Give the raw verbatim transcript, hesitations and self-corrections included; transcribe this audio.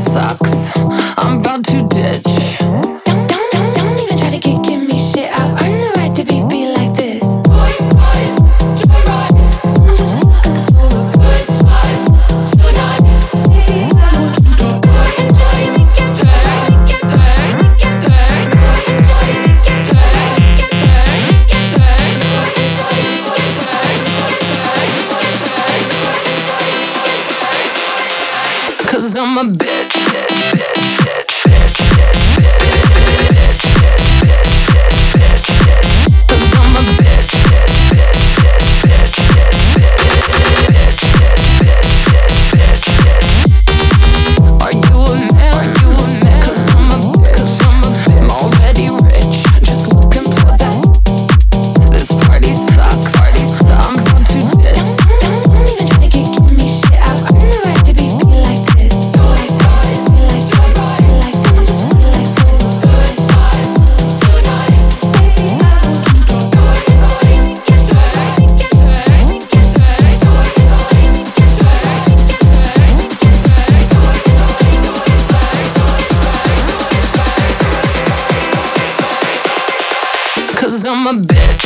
sucks. I'm about to ditch. Don't, don't, don't, don't even try to get, give me shit. I've earned the right to be, be like this. I'm just looking for a good time tonight. Enjoy me, get paid, get paid, get paid. Enjoy me, get paid, get paid, get paid. Enjoy me, get paid, get paid, get paid. Cause I'm a bitch. Cause I'm a bitch.